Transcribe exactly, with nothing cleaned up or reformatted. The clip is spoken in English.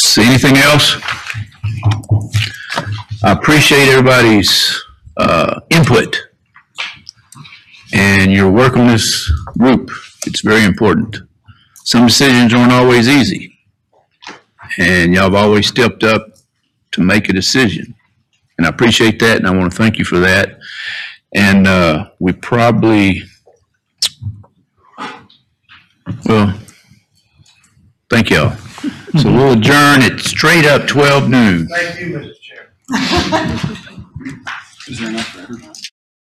See anything else? I appreciate everybody's uh, input and your work on this group. It's very important. Some decisions aren't always easy, and y'all have always stepped up to make a decision. And I appreciate that, and I want to thank you for that. And uh, we probably, well, thank y'all. So we'll adjourn at straight up twelve noon. Thank you, Mister Chair. Is there enough?